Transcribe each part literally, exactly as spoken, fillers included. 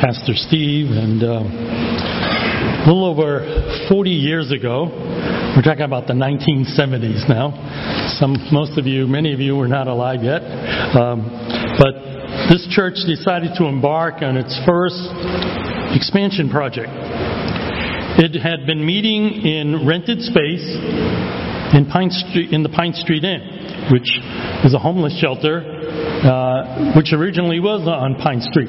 Pastor Steve, and um, a little over forty years ago, we're talking about the nineteen seventies now. Some, most of you, many of you were not alive yet, um, but this church decided to embark on its first expansion project. It had been meeting in rented space in Pine Street, in the Pine Street Inn, which is a homeless shelter, uh, which originally was on Pine Street.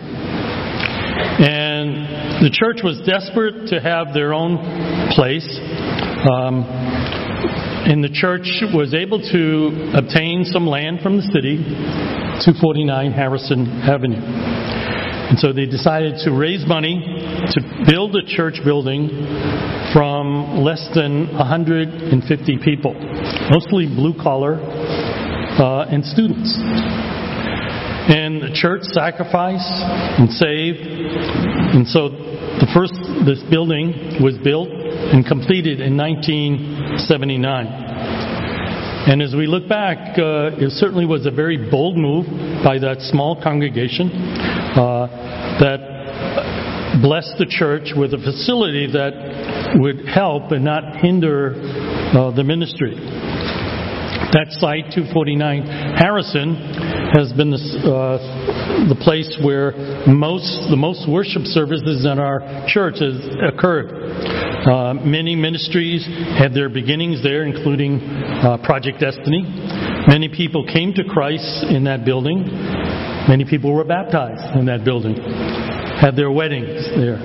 And the church was desperate to have their own place. Um, and the church was able to obtain some land from the city, two forty-nine Harrison Avenue. And so they decided to raise money to build a church building from less than one hundred fifty people, mostly blue collar uh, and students. And the church sacrificed and saved. And so the first, this building was built and completed in nineteen seventy-nine. And as we look back, uh, it certainly was a very bold move by that small congregation uh, that blessed the church with a facility that would help and not hinder uh, the ministry. That site, two forty-nine Harrison, has been the, uh, the place where most the most worship services in our church has occurred. Uh, many ministries had their beginnings there, including uh, Project Destiny. Many people came to Christ in that building. Many people were baptized in that building, had their weddings there.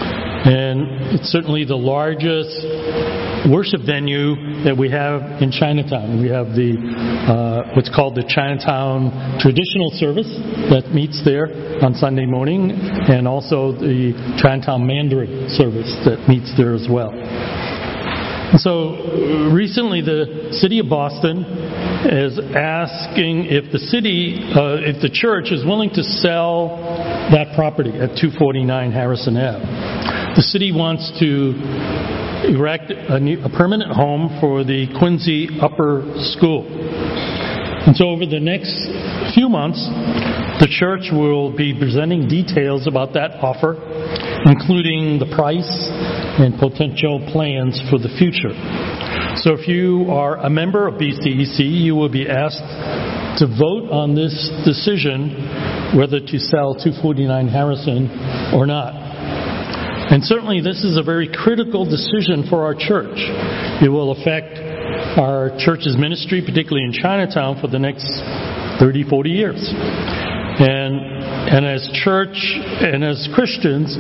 And it's certainly the largest worship venue that we have in Chinatown. We have the uh, what's called the Chinatown Traditional Service that meets there on Sunday morning, and also the Chinatown Mandarin Service that meets there as well. And so recently the city of Boston is asking if the city, uh, if the church is willing to sell that property at two forty-nine Harrison Avenue. The city wants to erect a, new, a permanent home for the Quincy Upper School. And so over the next few months, the church will be presenting details about that offer, including the price and potential plans for the future. So if you are a member of B C E C, you will be asked to vote on this decision whether to sell two forty-nine Harrison or not. And certainly this is a very critical decision for our church. It will affect our church's ministry, particularly in Chinatown, for the next thirty, forty years. And, and as church and as Christians,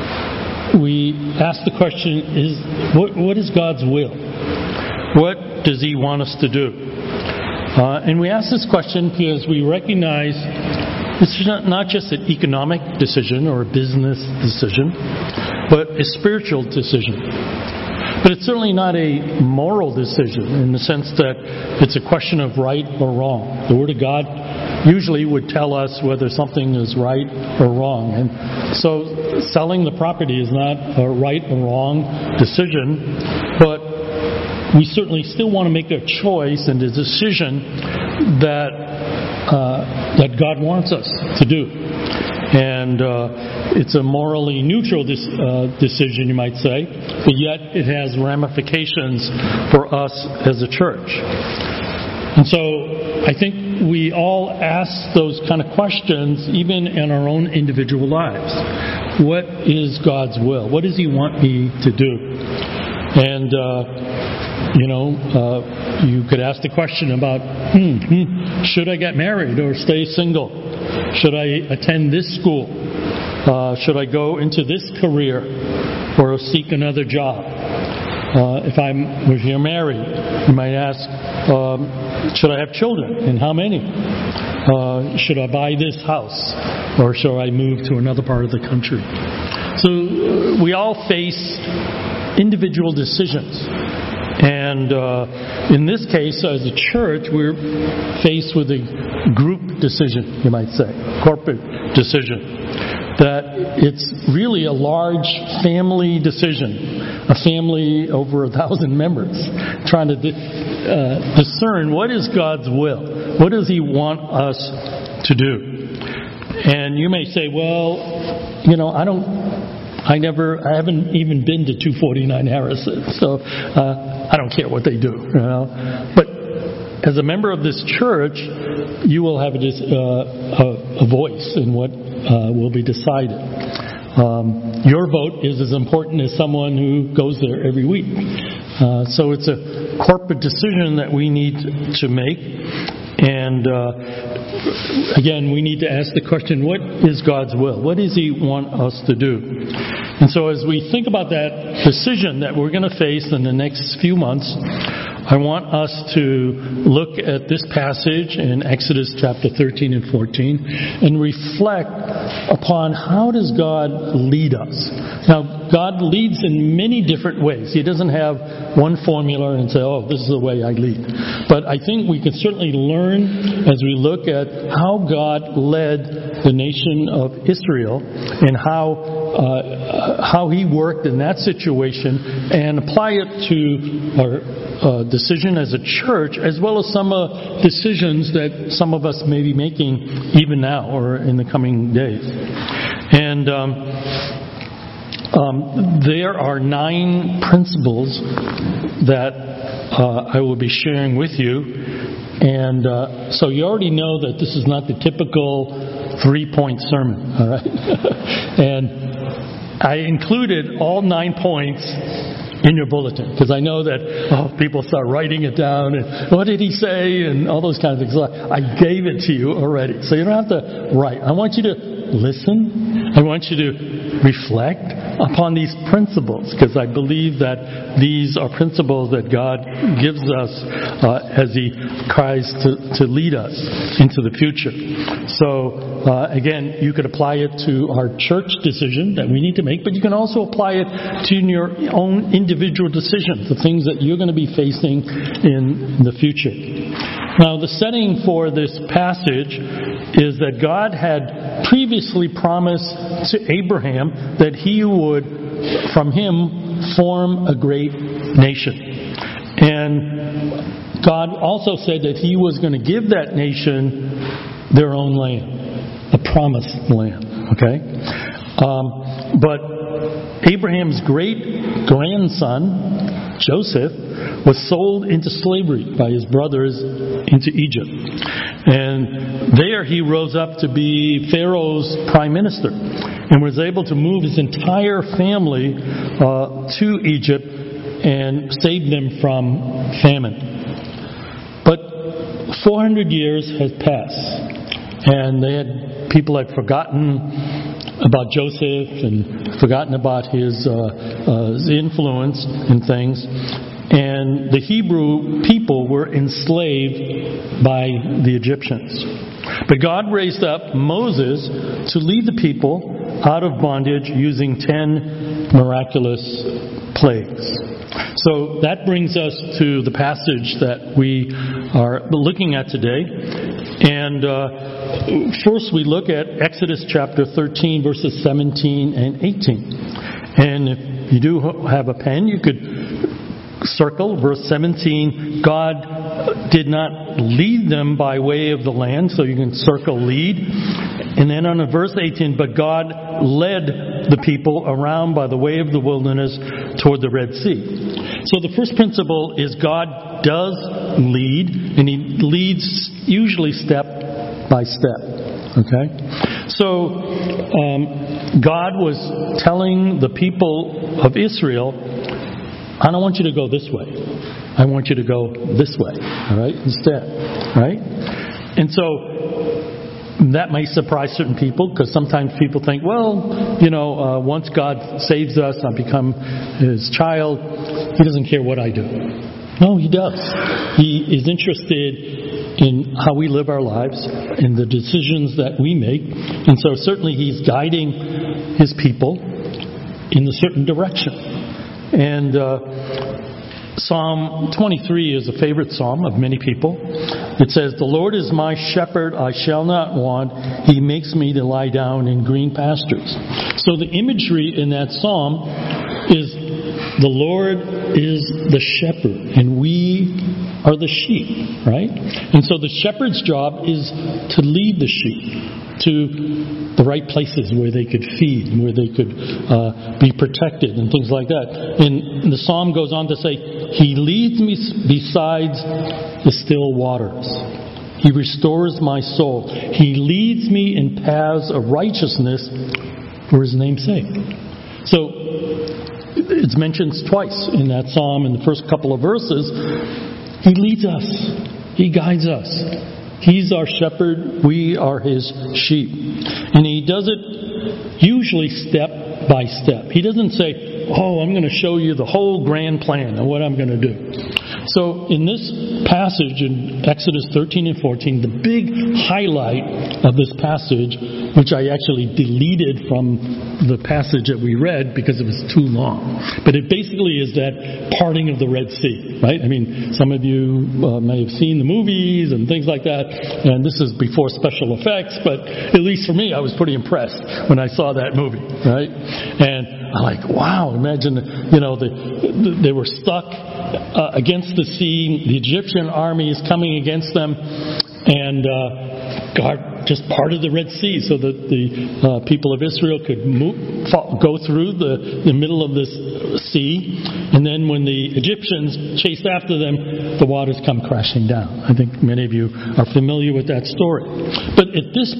we ask the question, is what, what is God's will? What does He want us to do? Uh, and we ask this question because we recognize this is not, not just an economic decision or a business decision, but a spiritual decision. But it's certainly not a moral decision in the sense that it's a question of right or wrong. The Word of God usually would tell us whether something is right or wrong. And so selling the property is not a right or wrong decision, but we certainly still want to make a choice and a decision that uh, that God wants us to do. And uh, it's a morally neutral dis- uh, decision, you might say, but yet it has ramifications for us as a church. And so I think we all ask those kind of questions even in our own individual lives. What is God's will? What does He want me to do? And, uh, you know, uh, you could ask the question about, hmm, hmm, should I get married or stay single? Should I attend this school? Uh, should I go into this career or seek another job? Uh, if I'm, if you're married, you might ask, um, should I have children and how many? Uh, should I buy this house or should I move to another part of the country? So we all face individual decisions. And uh, in this case, as a church, we're faced with a group decision, you might say, corporate decision. That it's really a large family decision, a family over a thousand members, trying to di- uh, discern what is God's will, what does He want us to do. And you may say, well, you know, I don't, I never, I haven't even been to two forty-nine Harrison, so uh, I don't care what they do, you know. But as a member of this church, you will have a, uh, a, a voice in what uh, will be decided. Um, your vote is as important as someone who goes there every week. Uh, so it's a corporate decision that we need to make. And uh, again, we need to ask the question, what is God's will? What does He want us to do? And so as we think about that decision that we're going to face in the next few months, I want us to look at this passage in Exodus chapter thirteen and fourteen and reflect upon how does God lead us. Now, God leads in many different ways. He doesn't have one formula and say, oh, this is the way I lead. But I think we can certainly learn as we look at how God led the nation of Israel and how uh, how He worked in that situation and apply it to our uh, decision as a church, as well as some uh, decisions that some of us may be making even now or in the coming days. And um, um, there are nine principles that uh, I will be sharing with you. And uh, so you already know that this is not the typical three-point sermon, all right? And I included all nine points in your bulletin, because I know that oh, people start writing it down and what did he say and all those kinds of things. So I gave it to you already, so you don't have to write. I want you to listen. I want you to reflect upon these principles, because I believe that these are principles that God gives us uh, as He tries to, to lead us into the future. So uh, again, you could apply it to our church decision that we need to make, but you can also apply it to your own individual decisions, the things that you're going to be facing in the future. Now, the setting for this passage is that God had previously promised to Abraham that he would, from him, form a great nation. And God also said that He was going to give that nation their own land, a promised land. Okay? Um, but Abraham's great grandson, Joseph, was sold into slavery by his brothers into Egypt. And there he rose up to be Pharaoh's prime minister and was able to move his entire family uh, to Egypt and save them from famine. But four hundred years had passed, and they had people had forgotten about Joseph and forgotten about his, uh, uh, his influence in things. And the Hebrew people were enslaved by the Egyptians. But God raised up Moses to lead the people out of bondage using ten miraculous plagues. So that brings us to the passage that we are looking at today. And uh, first we look at Exodus chapter thirteen, verses seventeen and eighteen. And if you do have a pen, you could circle verse seventeen. God did not lead them by way of the land, so you can circle lead. And then on verse eighteen, but God led the people around by the way of the wilderness toward the Red Sea. So the first principle is God does lead, and He leads usually step by step. Okay? So um, God was telling the people of Israel, I don't want you to go this way. I want you to go this way. All right? Instead. Right? And so that may surprise certain people, because sometimes people think, well, you know, uh, once God saves us, I become His child, He doesn't care what I do. No, He does. He is interested in how we live our lives and the decisions that we make. And so certainly He's guiding His people in a certain direction. And uh, Psalm twenty-three is a favorite psalm of many people. It says, the Lord is my shepherd, I shall not want. He makes me to lie down in green pastures. So the imagery in that psalm is the Lord is the shepherd, and we are the sheep, right? And so the shepherd's job is to lead the sheep to the right places where they could feed, where they could uh, be protected and things like that. And the psalm goes on to say, He leads me beside the still waters. He restores my soul. He leads me in paths of righteousness for His name's sake. So it's mentioned twice in that psalm in the first couple of verses. He leads us. He guides us. He's our shepherd. We are His sheep. And He does it usually step by step. He doesn't say, oh, I'm going to show you the whole grand plan of what I'm going to do. So in this passage in Exodus thirteen and fourteen, the big highlight of this passage, which I actually deleted from the passage that we read because it was too long, but it basically is that parting of the Red Sea, right? I mean, some of you uh, may have seen the movies and things like that, and this is before special effects, but at least for me, I was pretty impressed when I saw that movie, right? And I'm like, wow, imagine, you know, the, the, they were stuck uh, against the sea. The Egyptian army is coming against them, and uh, God just parted the Red Sea so that the uh, people of Israel could move, go through the, the middle of this sea. And then when the Egyptians chased after them, the waters come crashing down. I think many of you are familiar with that story. But at this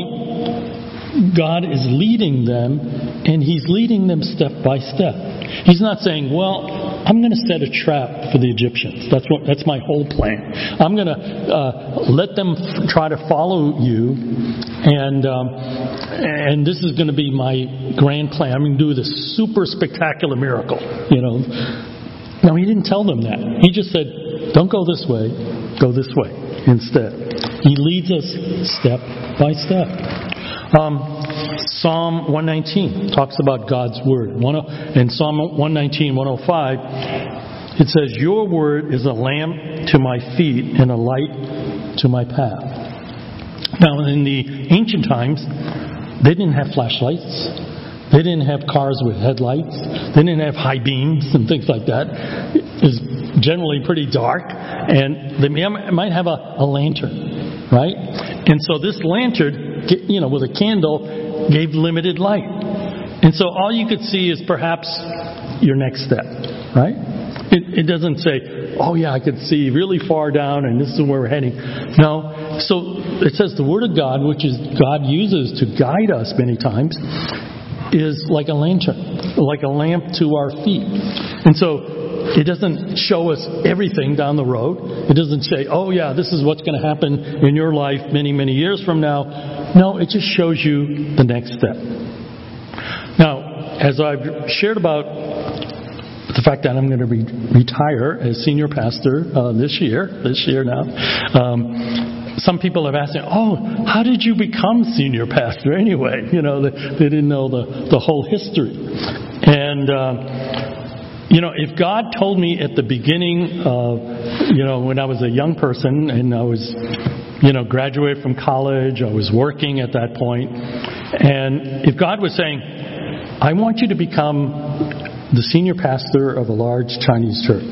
point, God is leading them, and He's leading them step by step. He's not saying, well, I'm going to set a trap for the Egyptians. That's what. That's my whole plan. I'm going to uh, let them f- try to follow you, and um, and this is going to be my grand plan. I'm going to do this super spectacular miracle. You know. No, He didn't tell them that. He just said, don't go this way. Go this way instead. He leads us step by step. Um, Psalm one nineteen talks about God's Word. In Psalm one nineteen, one oh five, it says, Your Word is a lamp to my feet and a light to my path. Now, in the ancient times, they didn't have flashlights. They didn't have cars with headlights. They didn't have high beams and things like that. It was generally pretty dark. And they might have a, a lantern, right? And so this lantern, you know, with a candle, gave limited light. And so all you could see is perhaps your next step, right? It, it doesn't say, oh yeah, I could see really far down and this is where we're heading. No. So it says the Word of God, which is God uses to guide us many times, is like a lantern, like a lamp to our feet. And so it doesn't show us everything down the road. It doesn't say, oh yeah, this is what's going to happen in your life many, many years from now. No, it just shows you the next step. Now, as I've shared about the fact that I'm going to re- retire as senior pastor uh, this year, this year now, um, some people have asked me, oh, how did you become senior pastor anyway? You know, they, they didn't know the, the whole history. And, uh, you know, if God told me at the beginning of, you know, when I was a young person and I was, you know, graduated from college, I was working at that point, and if God was saying, I want you to become the senior pastor of a large Chinese church,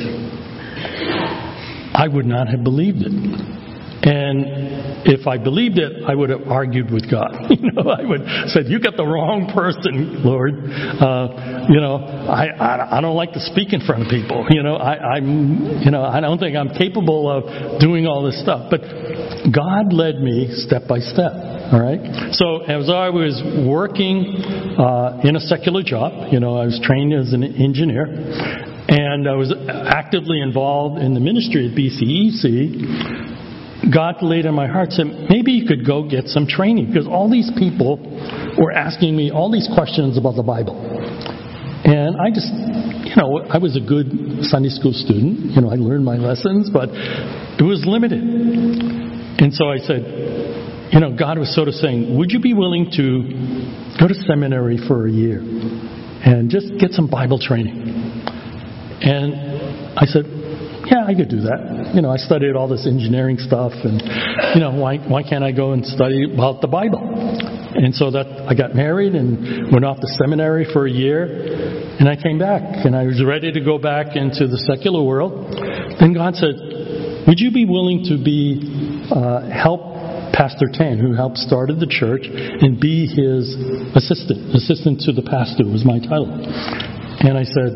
I would not have believed it. And if I believed it, I would have argued with God. You know, I would have said, you got the wrong person, Lord. Uh, you know, I, I I don't like to speak in front of people. You know, I, I'm, you know, I don't think I'm capable of doing all this stuff. But God led me step by step. All right. So as I was working uh, in a secular job, you know, I was trained as an engineer, and I was actively involved in the ministry at B C E C. God laid on my heart, said, maybe you could go get some training, because all these people were asking me all these questions about the Bible. And I just, you know, I was a good Sunday school student. You know, I learned my lessons, but it was limited. And so I said, you know, God was sort of saying, would you be willing to go to seminary for a year and just get some Bible training? And I said, yeah, I could do that. You know, I studied all this engineering stuff, and, you know, why why can't I go and study about the Bible? And so that I got married and went off to seminary for a year, and I came back, and I was ready to go back into the secular world. Then God said, would you be willing to be uh, help Pastor Tan, who helped started the church, and be his assistant, assistant to the pastor was my title. And I said,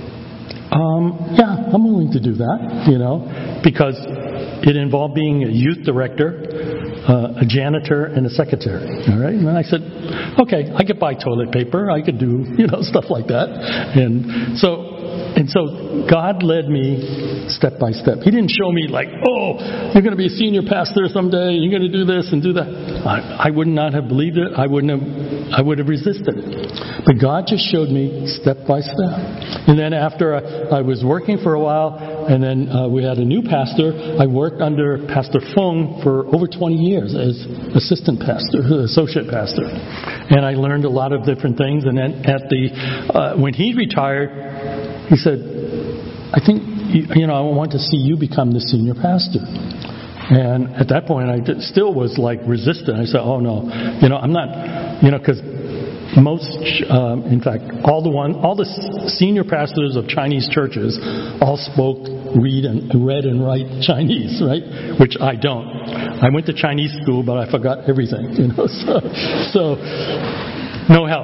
um, yeah, I'm willing to do that, you know, because it involved being a youth director, uh, a janitor, and a secretary. All right, and I said, okay, I could buy toilet paper, I could do, you know, stuff like that, and so. And so God led me step by step. He didn't show me like, oh, you're going to be a senior pastor someday. You're going to do this and do that. I, I would not have believed it. I wouldn't have. I would have resisted it. But God just showed me step by step. And then after I, I was working for a while, and then uh, we had a new pastor. I worked under Pastor Fung for over twenty years as assistant pastor, associate pastor, and I learned a lot of different things. And then at the uh, when he retired. He said, I think, you know, I want to see you become the senior pastor. And at that point, I did, still was like resistant. I said, oh, no, you know, I'm not, you know, because most, um, in fact, all the one, all the senior pastors of Chinese churches all spoke, read, and read and write Chinese, right? Which I don't. I went to Chinese school, but I forgot everything, you know, so, so no help.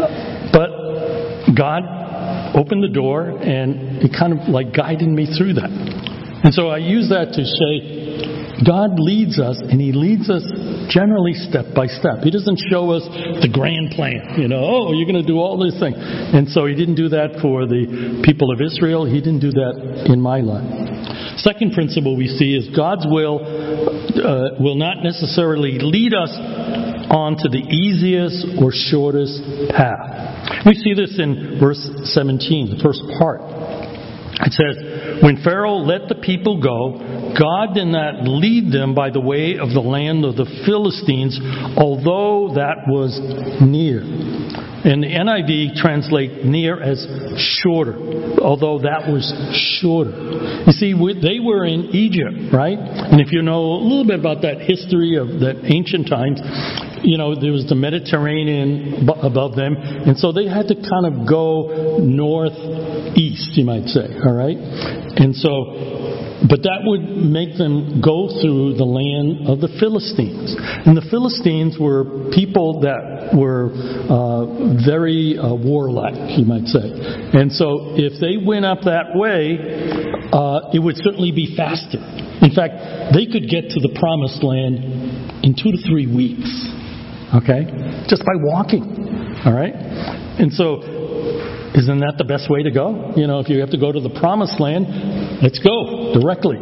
But God opened the door, and it kind of like guided me through that. And so I use that to say God leads us, and He leads us generally step by step. He doesn't show us the grand plan, you know, oh, you're going to do all these things. And so He didn't do that for the people of Israel. He didn't do that in my life. Second principle we see is God's will uh, will not necessarily lead us onto the easiest or shortest path. We see this in verse seventeen, the first part. It says, when Pharaoh let the people go, God did not lead them by the way of the land of the Philistines, although that was near. And the N I V translate near as shorter, although that was shorter. You see, they were in Egypt, right? And if you know a little bit about that history of that ancient times, you know, there was the Mediterranean above them, and so they had to kind of go northeast, you might say, all right? And so... But that would make them go through the land of the Philistines. And the Philistines were people that were uh, very uh, warlike, you might say. And so if they went up that way, uh, it would certainly be faster. In fact, they could get to the promised land in two to three weeks. Okay? Just by walking. All right? And so... Isn't that the best way to go? You know, if you have to go to the promised land, let's go directly.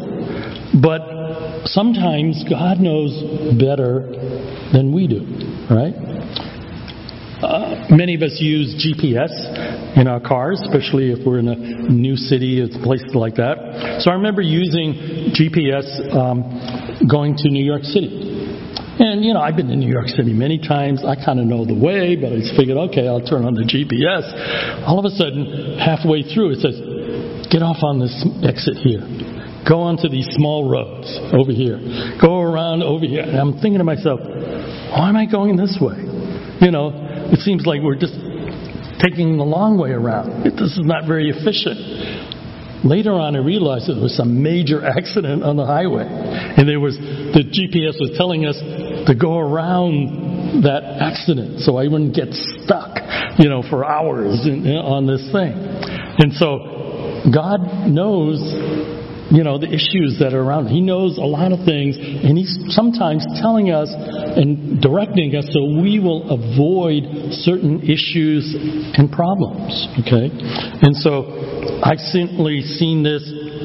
But sometimes God knows better than we do, right? Uh, many of us use G P S in our cars, especially if we're in a new city, a place like that. So I remember using G P S um, going to New York City. And, you know, I've been in New York City many times. I kind of know the way, but I just figured, okay, I'll turn on the G P S. All of a sudden, halfway through, it says, get off on this exit here. Go onto these small roads over here. Go around over here. And I'm thinking to myself, why am I going this way? You know, it seems like we're just taking the long way around. This is not very efficient. Later on, I realized that there was some major accident on the highway. And there was, the G P S was telling us to go around that accident so I wouldn't get stuck, you know, for hours in, on this thing. And so God knows, you know, the issues that are around. He knows a lot of things, and He's sometimes telling us and directing us so we will avoid certain issues and problems. Okay? And so I've certainly seen this,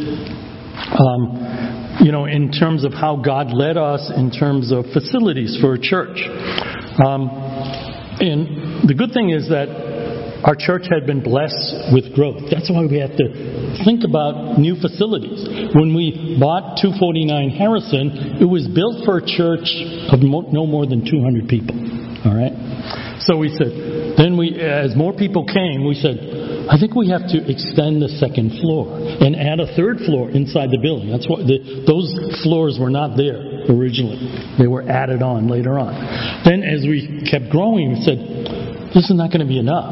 um, you know, in terms of how God led us in terms of facilities for a church. Um, and the good thing is that our church had been blessed with growth. That's why we have to think about new facilities. When we bought two forty-nine Harrison, it was built for a church of no more than two hundred people. All right? So we said, then we, as more people came, we said, I think we have to extend the second floor and add a third floor inside the building. That's what the, those floors were not there originally. They were added on later on. Then as we kept growing, we said, this is not going to be enough.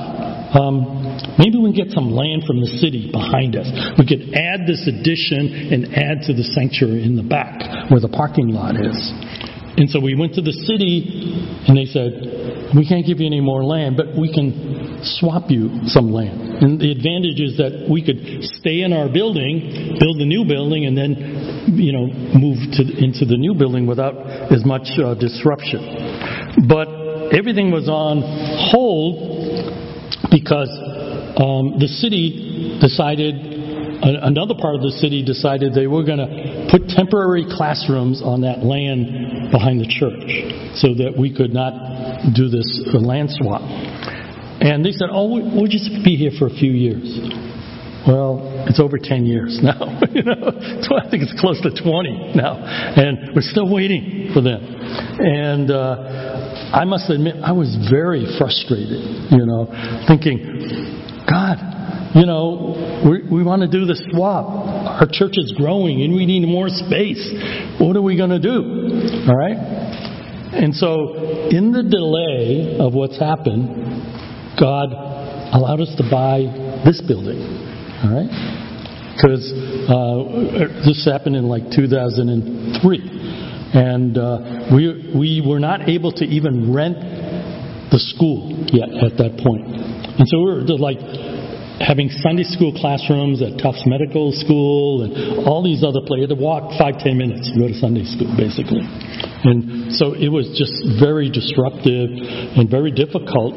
um, maybe we can get some land from the city behind us. We could add this addition and add to the sanctuary in the back where the parking lot is. And so we went to the city, and they said, we can't give you any more land, but we can swap you some land. And the advantage is that we could stay in our building, build a new building, and then, you know, move to, into the new building without as much uh, disruption. But everything was on hold because um, the city decided, another part of the city decided they were going to put temporary classrooms on that land behind the church so that we could not do this land swap. And they said, oh, we'll just be here for a few years. Well, it's over ten years now. you know, so I think it's close to twenty now. And we're still waiting for them. And uh, I must admit, I was very frustrated, you know, thinking, God, you know, we, we want to do the swap. Our church is growing and we need more space. What are we going to do? All right? And so, in the delay of what's happened, God allowed us to buy this building. All right? Because uh, this happened in like two thousand three. And uh, we, we were not able to even rent the school yet at that point. And so we were just like having Sunday school classrooms at Tufts Medical School and all these other places. You had to walk five, ten minutes to go to Sunday school, basically. And so it was just very disruptive and very difficult.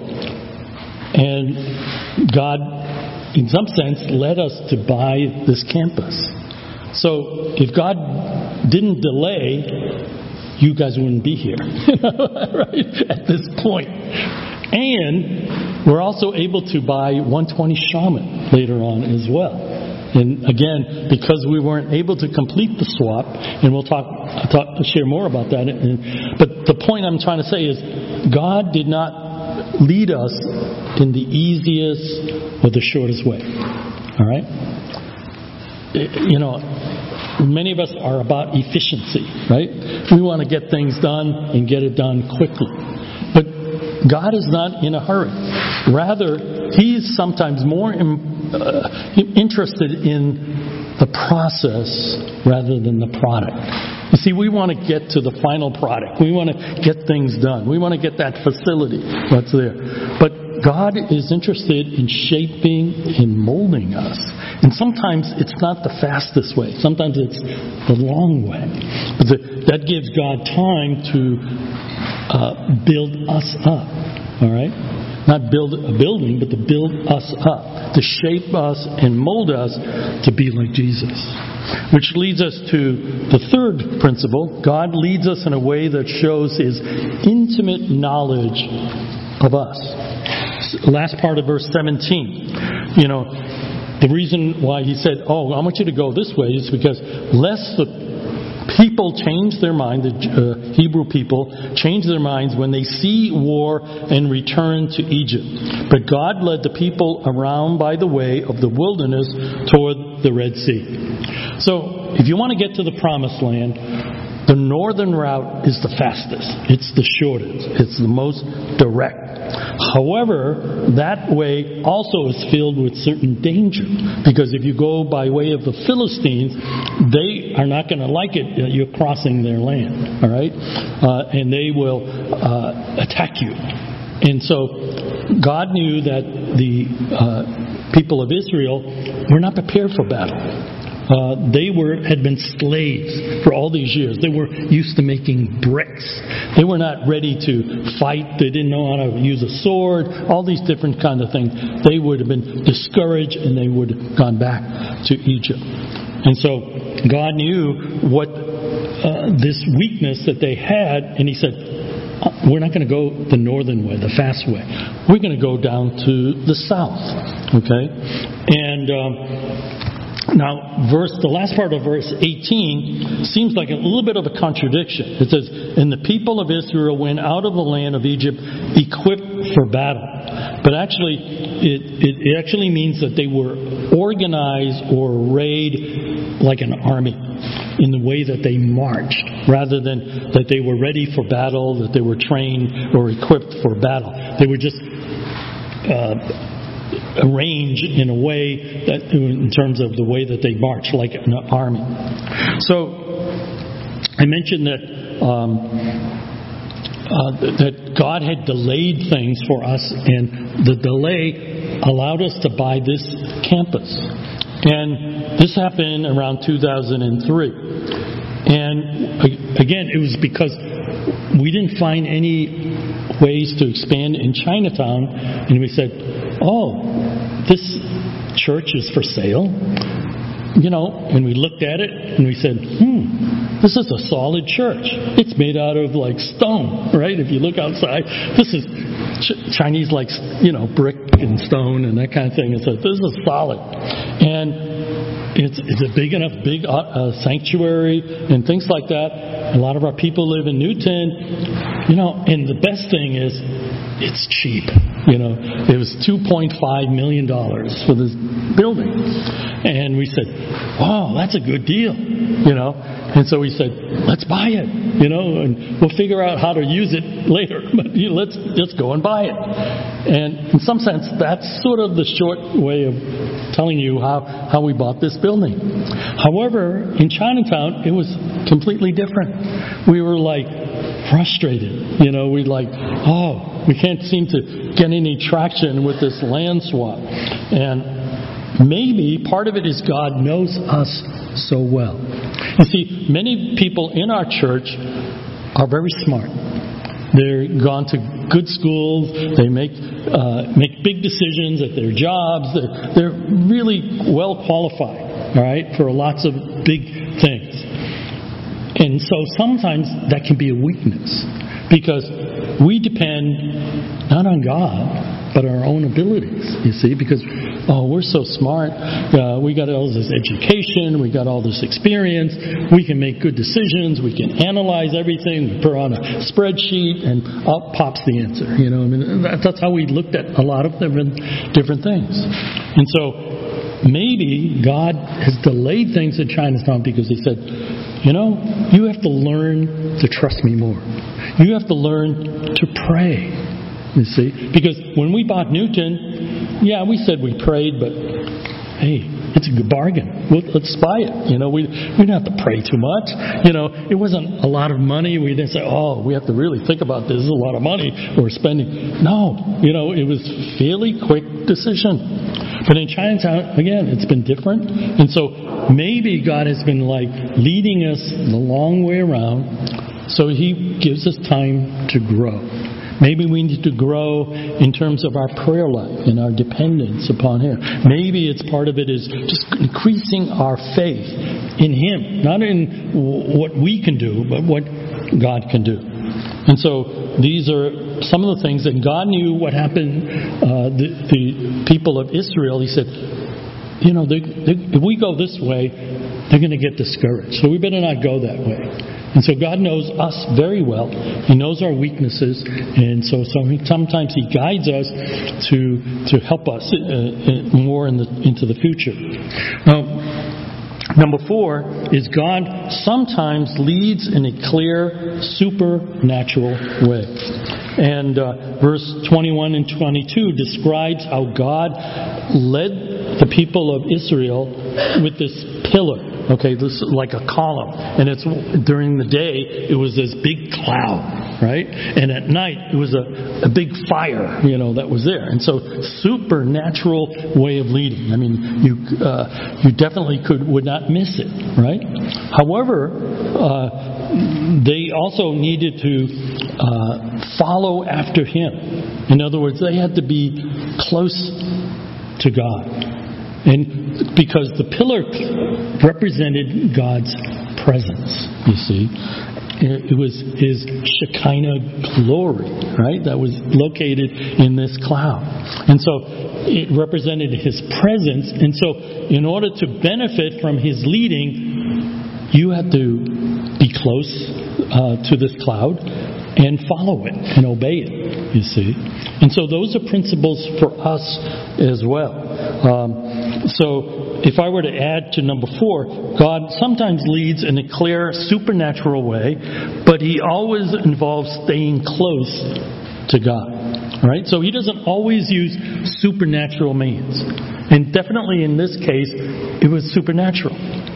And God, in some sense, led us to buy this campus. So if God didn't delay, you guys wouldn't be here, right, at this point. And we're also able to buy one twenty Shaman later on as well. And again, because we weren't able to complete the swap, and we'll talk, talk share more about that. And, but the point I'm trying to say is, God did not lead us in the easiest or the shortest way. All right? You know, many of us are about efficiency, right? We want to get things done and get it done quickly. But God is not in a hurry. Rather, He's sometimes more in, uh, interested in the process rather than the product. You see, we want to get to the final product. We want to get things done. We want to get that facility that's there. But God is interested in shaping and molding us. And sometimes it's not the fastest way. Sometimes it's the long way. But the, that gives God time to uh, build us up. All right? Not build a building, but to build us up. To shape us and mold us to be like Jesus. Which leads us to the third principle. God leads us in a way that shows His intimate knowledge of us. Last part of verse seventeen. You know, the reason why He said, oh, I want you to go this way is because lest the people change their mind, the uh, Hebrew people change their minds when they see war and return to Egypt. But God led the people around by the way of the wilderness toward the Red Sea. So, if you want to get to the Promised Land, the northern route is the fastest. It's the shortest. It's the most direct. However, that way also is filled with certain danger. Because if you go by way of the Philistines, they are not going to like it that you're crossing their land. All right? Uh, and they will uh, attack you. And so, God knew that the uh, people of Israel were not prepared for battle. Uh, they were had been slaves for all these years. They were used to making bricks. They were not ready to fight. They didn't know how to use a sword. All these different kind of things. They would have been discouraged and they would have gone back to Egypt. And so God knew what uh, this weakness that they had, and He said, we're not going to go the northern way, the fast way. We're going to go down to the south. Okay? And Um, Now, verse the last part of verse eighteen seems like a little bit of a contradiction. It says, and the people of Israel went out of the land of Egypt equipped for battle. But actually, it, it, it actually means that they were organized or arrayed like an army in the way that they marched, rather than that they were ready for battle, that they were trained or equipped for battle. They were just uh, arrange in a way that, in terms of the way that they march, like an army. So I mentioned that um, uh, that God had delayed things for us, and the delay allowed us to buy this campus. And this happened around two thousand three. And again, it was because we didn't find any ways to expand in Chinatown, and we said, oh, this church is for sale, you know, and we looked at it and we said, hmm, this is a solid church. It's made out of like stone, right? If you look outside, this is Ch- Chinese like, you know, brick and stone and that kind of thing. It's like, this is solid. And It's, it's a big enough big uh, sanctuary and things like that. A lot of our people live in Newton, you know, and the best thing is it's cheap. You know, it was two point five million dollars for this building. And we said, wow, that's a good deal, you know. And so we said, let's buy it, you know, and we'll figure out how to use it later. But you know, let's just go and buy it. And in some sense, that's sort of the short way of telling you how, how we bought this building. However, in Chinatown, it was completely different. We were like frustrated. You know, we like, oh, we can't seem to get any traction with this land swap. And maybe part of it is God knows us so well. You see, many people in our church are very smart. They're gone to good schools. They make uh, make big decisions at their jobs. They're, they're really well qualified, all right, for lots of big things. And so sometimes that can be a weakness because we depend not on God but our own abilities. You see, because oh, we're so smart. Uh, we got all this education. We got all this experience. We can make good decisions. We can analyze everything. We put on a spreadsheet, and up pops the answer. You know, I mean, that's how we looked at a lot of different different things. And so maybe God has delayed things in Chinatown because He said, you know, you have to learn to trust me more. You have to learn to pray. You see, because when we bought Newton, yeah, we said we prayed, but hey, it's a good bargain. We'll, let's buy it. You know, we we didn't have to pray too much. You know, it wasn't a lot of money. We didn't say, oh, we have to really think about this. This is a lot of money we're spending. No, you know, it was a fairly quick decision. But in Chinatown, again, it's been different. And so maybe God has been like leading us the long way around, so He gives us time to grow. Maybe we need to grow in terms of our prayer life and our dependence upon Him. Maybe it's part of it is just increasing our faith in Him, not in what we can do, but what God can do. And so these are some of the things that God knew what happened. Uh, the, the people of Israel, He said, you know, they, they, if we go this way, they're going to get discouraged. So we better not go that way. And so God knows us very well. He knows our weaknesses, and so, so he, sometimes He guides us to to help us uh, more in the, into the future. Now, number four is God sometimes leads in a clear, supernatural way. And uh, verse twenty-one and twenty-two describes how God led the people of Israel with this pillar. Okay, this is like a column. And it's during the day, it was this big cloud, right? And at night, it was a, a big fire, you know, that was there. And so, supernatural way of leading. I mean, you uh, you definitely could would not miss it, right? However, uh, they also needed to uh, follow after Him. In other words, they had to be close to God. And because the pillar represented God's presence, you see. It was His Shekinah glory, right? That was located in this cloud. And so it represented His presence. And so in order to benefit from His leading, you had to be close uh, to this cloud and follow it and obey it, you see. And so those are principles for us as well. Um, so if I were to add to number four, God sometimes leads in a clear, supernatural way, but He always involves staying close to God. Right? So he doesn't always use supernatural means. And definitely in this case, it was supernatural.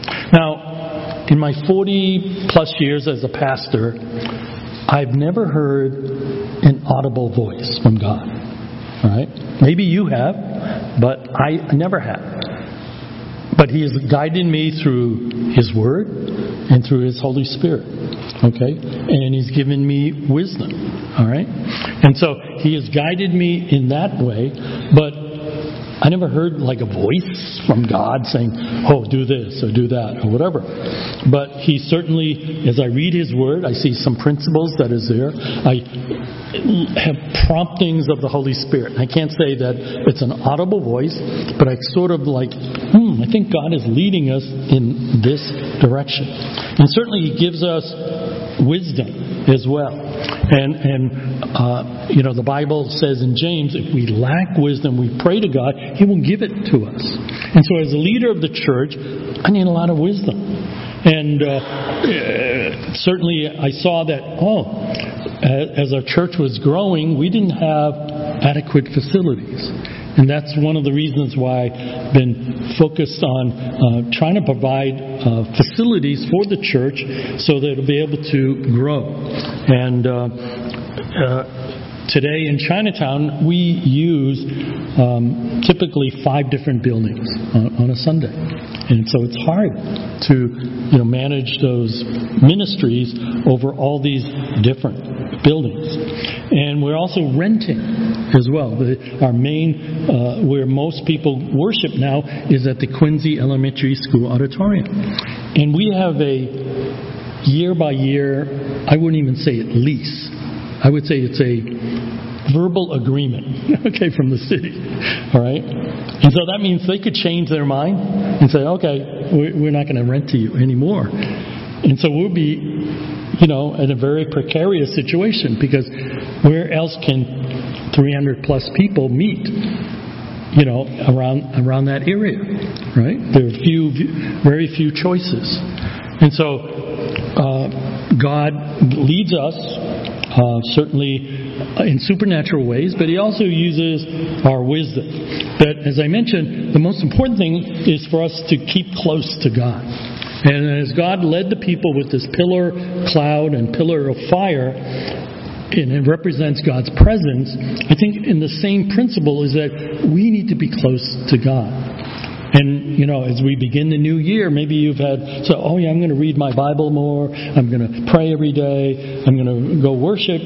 Now, in my forty plus years as a pastor, I've never heard an audible voice from God. All right? Maybe you have, but I never have. But He has guided me through His Word and through His Holy Spirit. Okay? And He's given me wisdom. All right? And so He has guided me in that way, but I never heard like a voice from God saying, oh, do this or do that or whatever. But He certainly, as I read His Word, I see some principles that is there. I have promptings of the Holy Spirit. I can't say that it's an audible voice, but I sort of like, hmm, I think God is leading us in this direction. And certainly He gives us wisdom as well. And, and uh, you know, the Bible says in James, if we lack wisdom, we pray to God, He will give it to us. And so as a leader of the church, I need a lot of wisdom. And uh, certainly I saw that, oh, as our church was growing, we didn't have adequate facilities. And that's one of the reasons why I've been focused on uh, trying to provide uh, facilities for the church so that it'll be able to grow. And uh, uh, today in Chinatown, we use um, typically five different buildings on, on a Sunday. And so it's hard to, you know, manage those ministries over all these different buildings. And we're also renting as well. The, our main, uh, where most people worship now, is at the Quincy Elementary School auditorium. And we have a year by year, I wouldn't even say it lease. I would say it's a verbal agreement, okay, from the city. All right? And so that means they could change their mind and say, okay, we're not going to rent to you anymore. And so we'll be, you know, in a very precarious situation, because where else can three hundred plus people meet, you know, around around that area, right? There are few, very few choices. And so uh, God leads us, uh, certainly in supernatural ways, but He also uses our wisdom. But as I mentioned, the most important thing is for us to keep close to God. And as God led the people with this pillar, cloud, and pillar of fire, and it represents God's presence, I think in the same principle is that we need to be close to God. And, you know, as we begin the new year, maybe you've had, so, oh yeah, I'm going to read my Bible more, I'm going to pray every day, I'm going to go worship,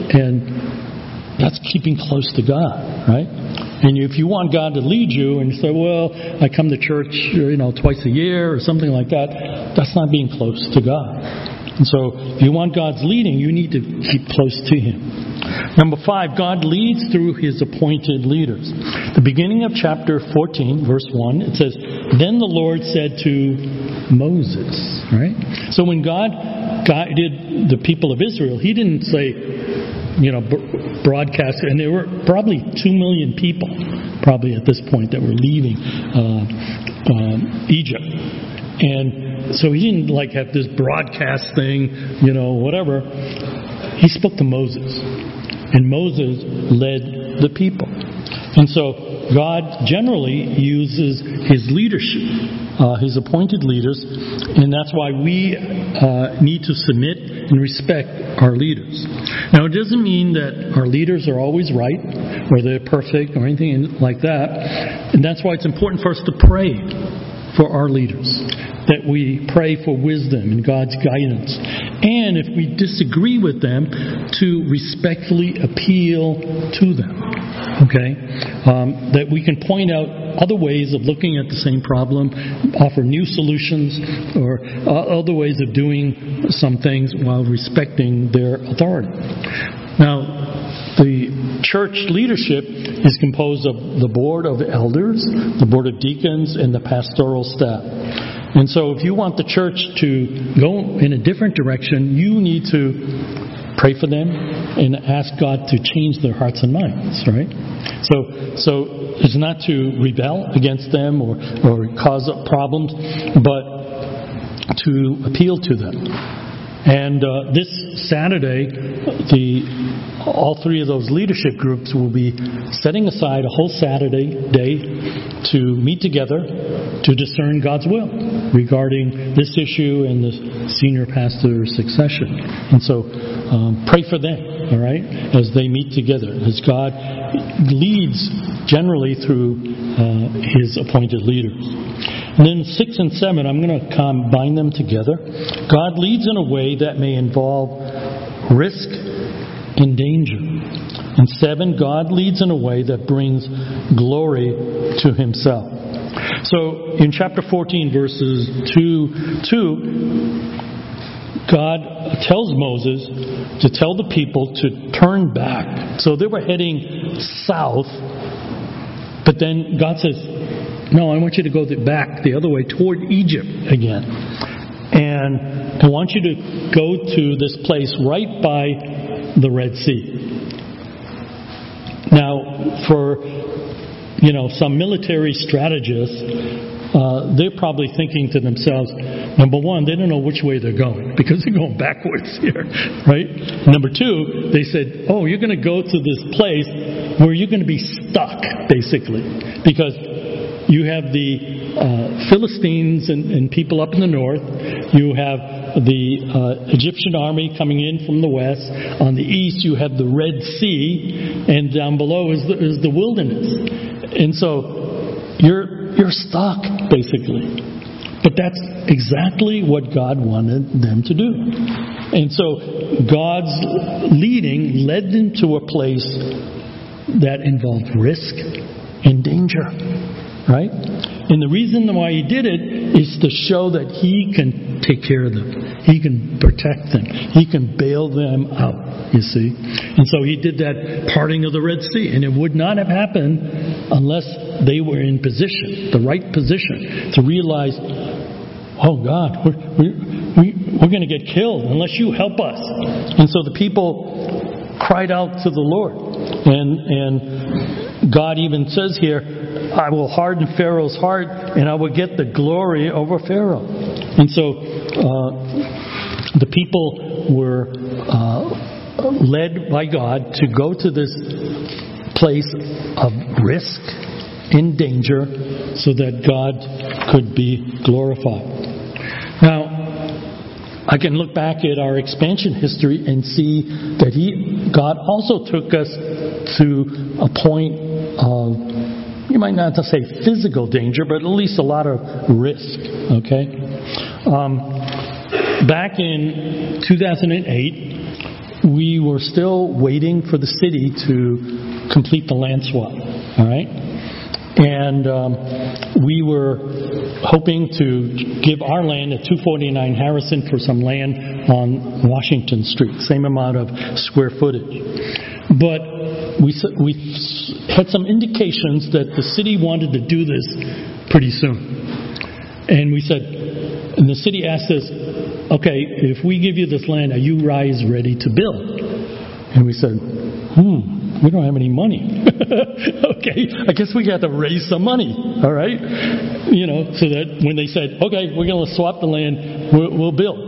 and that's keeping close to God, right? And if you want God to lead you and you say, well, I come to church, you know, twice a year or something like that, that's not being close to God. And so if you want God's leading, you need to keep close to Him. Number five, God leads through His appointed leaders. The beginning of chapter fourteen, verse one, it says, then the Lord said to Moses, right? So when God guided the people of Israel, He didn't say, you know, broadcast, and there were probably two million people, probably at this point, that were leaving uh, um, Egypt. And so He didn't like have this broadcast thing, you know, whatever. He spoke to Moses, and Moses led the people. And so God generally uses His leadership, uh, His appointed leaders, and that's why we uh, need to submit and respect our leaders. Now, it doesn't mean that our leaders are always right, or they're perfect, or anything like that. And that's why it's important for us to pray for our leaders, that we pray for wisdom and God's guidance. And if we disagree with them, to respectfully appeal to them. Okay? Um, that we can point out other ways of looking at the same problem, offer new solutions, or uh, other ways of doing some things while respecting their authority. Now, the church leadership is composed of the board of elders, the board of deacons, and the pastoral staff. And so if you want the church to go in a different direction, you need to pray for them and ask God to change their hearts and minds, right? So so it's not to rebel against them or, or cause problems, but to appeal to them. And uh, this Saturday, the all three of those leadership groups will be setting aside a whole Saturday day to meet together to discern God's will regarding this issue and the senior pastor succession. And so um, pray for them, all right, as they meet together, as God leads generally through uh, His appointed leaders. And then six and seven, I'm going to combine them together. God leads in a way that may involve risk and danger. And seven, God leads in a way that brings glory to Himself. So in chapter fourteen, verses two, two, God tells Moses to tell the people to turn back. So they were heading south, but then God says, no, I want you to go back the other way toward Egypt again. And I want you to go to this place right by the Red Sea. Now, for, you know, some military strategists, uh, they're probably thinking to themselves, number one, they don't know which way they're going because they're going backwards here, right? Number two, they said, oh, you're going to go to this place where you're going to be stuck, basically, because you have the uh, Philistines and, and people up in the north. You have the uh, Egyptian army coming in from the west. On the east, you have the Red Sea, and down below is the, is the wilderness. And so you're you're stuck, basically. But that's exactly what God wanted them to do. And so God's leading led them to a place that involved risk and danger. Right? And the reason why He did it is to show that He can take care of them. He can protect them. He can bail them out, you see. And so He did that parting of the Red Sea. And it would not have happened unless they were in position, the right position, to realize, oh God, we're, we're, we, we're going to get killed unless you help us. And so the people cried out to the Lord. And, and God even says here, I will harden Pharaoh's heart, and I will get the glory over Pharaoh. And so uh, the people were uh, led by God to go to this place of risk and danger so that God could be glorified. Now, I can look back at our expansion history and see that He, God also took us to a point of, you might not say physical danger, but at least a lot of risk, okay? Um, back in two thousand eight, we were still waiting for the city to complete the land swap, all right? And um, we were hoping to give our land at two forty-nine Harrison for some land on Washington Street, same amount of square footage. But we we had some indications that the city wanted to do this pretty soon. And we said, and the city asked us, okay, if we give you this land, are you guys ready to build? And we said, hmm, we don't have any money. Okay, I guess we got to raise some money, all right? You know, so that when they said, okay, we're going to swap the land, we'll, we'll build.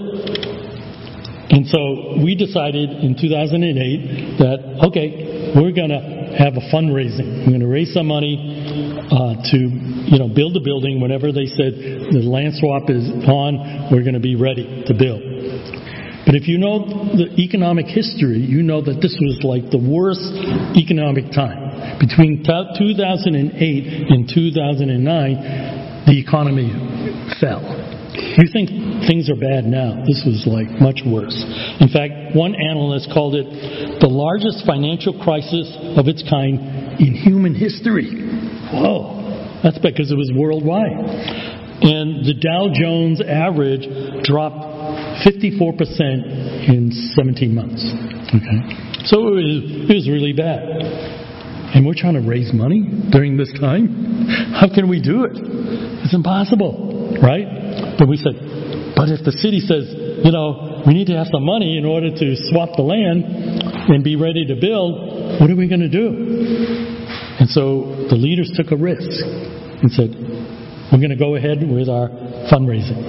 And so we decided in two thousand eight that, okay, we're going to have a fundraising. We're going to raise some money uh, to, you know, build a building. Whenever they said the land swap is on, we're going to be ready to build. But if you know the economic history, you know that this was like the worst economic time. Between two thousand eight and two thousand nine, the economy fell. You think things are bad now. This was like much worse. In fact, one analyst called it the largest financial crisis of its kind in human history. Whoa, that's because it was worldwide. And the Dow Jones average dropped fifty-four percent in seventeen months. Okay, so it was, it was really bad. And we're trying to raise money during this time? How can we do it? It's impossible, right? But we said, but if the city says, you know, we need to have some money in order to swap the land and be ready to build, what are we going to do? And so the leaders took a risk and said, we're going to go ahead with our fundraising.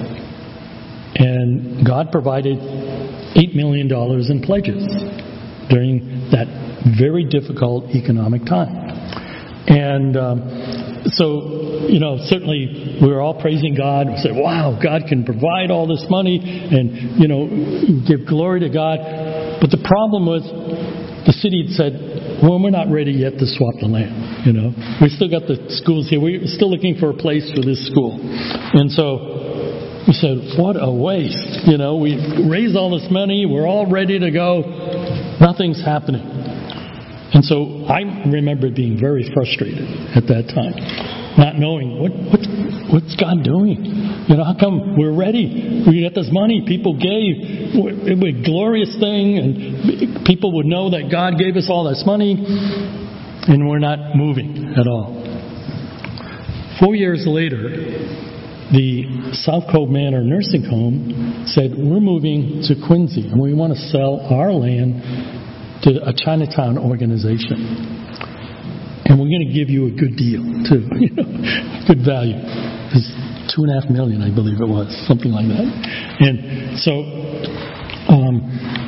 And God provided eight million dollars in pledges during that very difficult economic time. And um, so, you know, certainly we were all praising God. We said, wow, God can provide all this money and, you know, give glory to God. But the problem was the city had said, well, we're not ready yet to swap the land, you know. We still got the schools here. We're still looking for a place for this school. And so we said, what a waste. You know, we raised all this money. We're all ready to go. Nothing's happening. And so I remember being very frustrated at that time, not knowing what, what what's God doing. You know, how come we're ready? We got this money. People gave. It was a glorious thing, and people would know that God gave us all this money, and we're not moving at all. Four years later, the South Cove Manor Nursing Home said, we're moving to Quincy, and we want to sell our land to a Chinatown organization, and we're going to give you a good deal too, you know, good value. It's two and a half million, I believe it was, something like that. And so, um,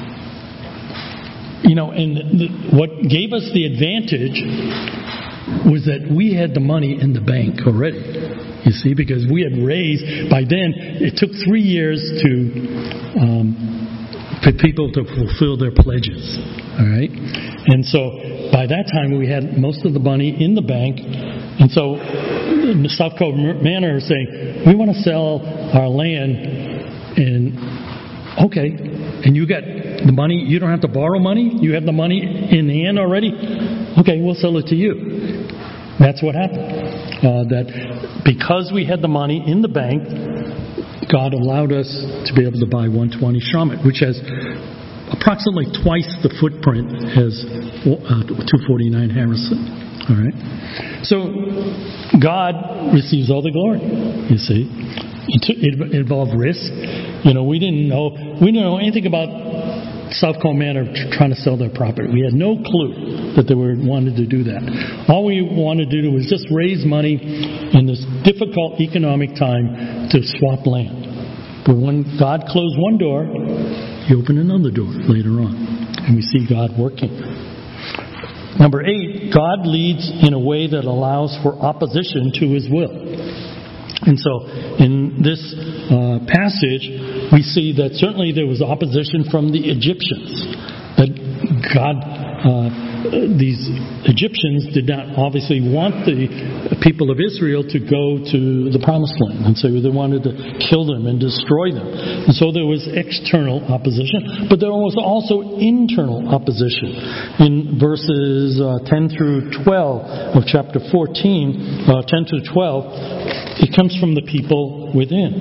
you know, and the, what gave us the advantage was that we had the money in the bank already. You see, because we had raised by then. It took three years to. Um, for people to fulfill their pledges, all right? And so by that time we had most of the money in the bank, and so the South Cove Manor was saying, we want to sell our land, and okay, and you got the money, you don't have to borrow money, you have the money in hand already, okay, we'll sell it to you. That's what happened. Uh, that because we had the money in the bank, God allowed us to be able to buy one twenty Charlotte, which has approximately twice the footprint as uh, two forty-nine Harrison. All right. So God receives all the glory. You see, it, it involved risk. You know, we didn't know we didn't know anything about South Cove Manor trying to sell their property. We had no clue that they were wanted to do that. All we wanted to do was just raise money in this difficult economic time to swap land. But when God closed one door, He opened another door later on. And we see God working. Number eight, God leads in a way that allows for opposition to His will. And so in this uh, passage, we see that certainly there was opposition from the Egyptians. That God, uh, these Egyptians did not obviously want the people of Israel to go to the Promised Land. And so they wanted to kill them and destroy them. And so there was external opposition, but there was also internal opposition. In verses uh, ten through twelve of chapter fourteen, uh, ten through twelve, it comes from the people within.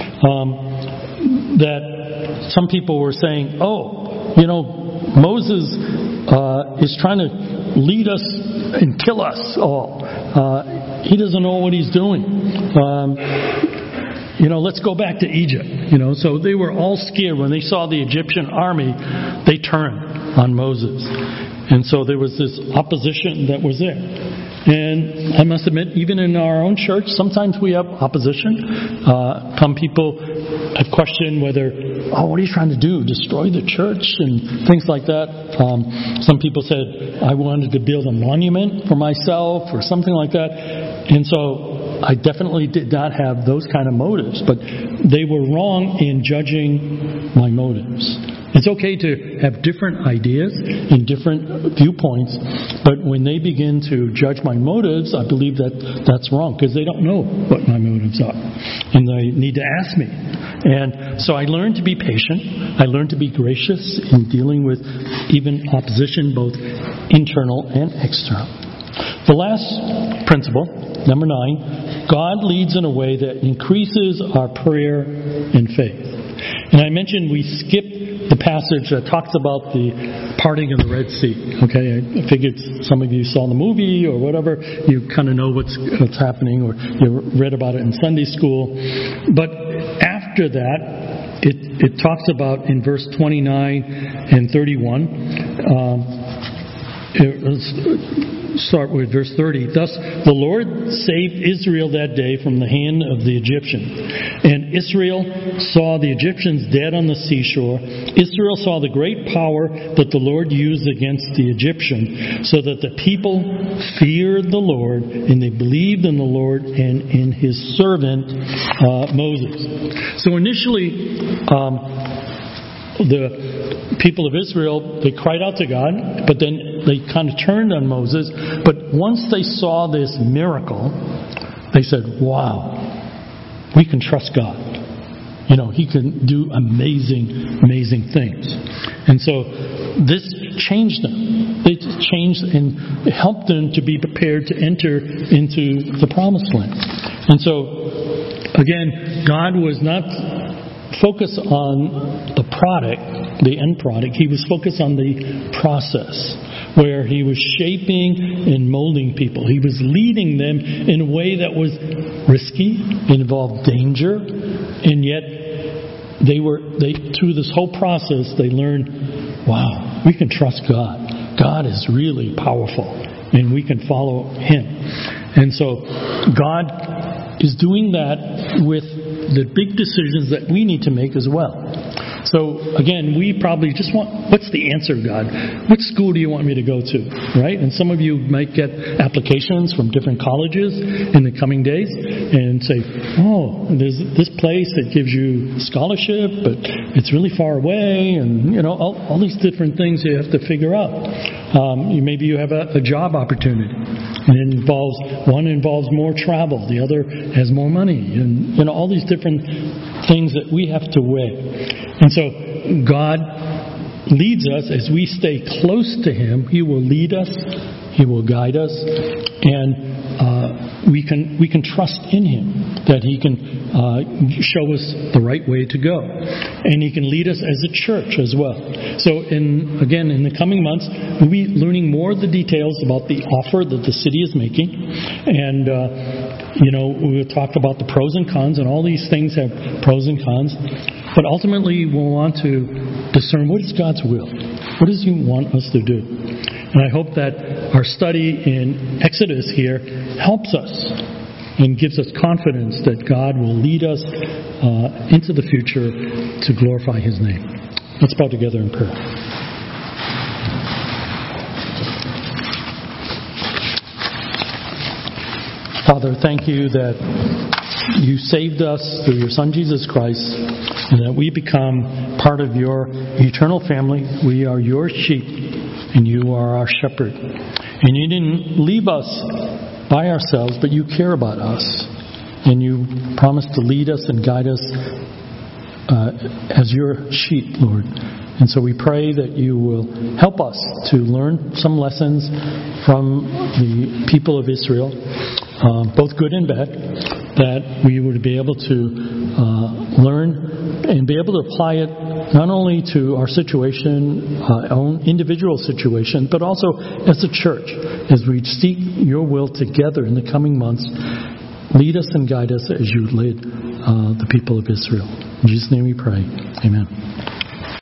Um, that some people were saying, oh, you know, Moses uh, is trying to lead us and kill us all. Uh, he doesn't know what he's doing. Um, you know, let's go back to Egypt. You know, so they were all scared when they saw the Egyptian army. They turned on Moses, and so there was this opposition that was there. And I must admit, even in our own church, sometimes we have opposition. Uh, some people have questioned whether, oh, what are you trying to do? Destroy the church and things like that. Um, some people said, I wanted to build a monument for myself or something like that. And so I definitely did not have those kind of motives. But they were wrong in judging my motives. It's okay to have different ideas and different viewpoints, but when they begin to judge my motives, I believe that that's wrong, because they don't know what my motives are, and they need to ask me. And so I learned to be patient. I learned to be gracious in dealing with even opposition, both internal and external. The last principle, number nine, God leads in a way that increases our prayer and faith. And I mentioned we skipped the passage that talks about the parting of the Red Sea. Okay, I figured some of you saw the movie or whatever. You kind of know what's, what's happening, or you read about it in Sunday school. But after that, it, it talks about in verse twenty-nine and thirty-one, um, it was, start with verse thirty. Thus the Lord saved Israel that day from the hand of the Egyptian. And Israel saw the Egyptians dead on the seashore. Israel saw the great power that the Lord used against the Egyptian, so that the people feared the Lord, and they believed in the Lord and in His servant uh, Moses. So initially, um, the people of Israel, they cried out to God, but then they kind of turned on Moses. But once they saw this miracle, they said, wow, we can trust God. You know, He can do amazing, amazing things. And so this changed them. It changed and helped them to be prepared to enter into the promised land. And so, again, God was not focused on the product, the end product. He was focused on the process, where He was shaping and molding people. He was leading them in a way that was risky, involved danger, and yet they were they through this whole process they learned, wow, we can trust God. God is really powerful, and we can follow Him. And so God is doing that with the big decisions that we need to make as well. So again, we probably just want, what's the answer, God? Which school do you want me to go to? Right? And some of you might get applications from different colleges in the coming days and say, oh, there's this place that gives you scholarship, but it's really far away, and you know, all, all these different things you have to figure out. Um, you, maybe you have a, a job opportunity, and it involves, one involves more travel, the other has more money, and you know, all these different things that we have to weigh. And so God leads us as we stay close to Him. He will lead us, He will guide us, and uh, we can we can trust in Him that He can uh, show us the right way to go, and He can lead us as a church as well. So, in again in the coming months, we'll be learning more of the details about the offer that the city is making, and uh, you know we'll talk about the pros and cons, and all these things have pros and cons. But ultimately, we'll want to discern what is God's will. What does He want us to do? And I hope that our study in Exodus here helps us and gives us confidence that God will lead us uh, into the future to glorify His name. Let's bow together in prayer. Father, thank You that You saved us through Your Son Jesus Christ, and that we become part of Your eternal family. We are Your sheep, and You are our shepherd. And You didn't leave us by ourselves, but You care about us. And You promised to lead us and guide us uh, as Your sheep, Lord. And so we pray that You will help us to learn some lessons from the people of Israel, um, both good and bad, that we would be able to uh, learn and be able to apply it not only to our situation, our own individual situation, but also as a church, as we seek Your will together in the coming months. Lead us and guide us as You led uh, the people of Israel. In Jesus' name we pray. Amen.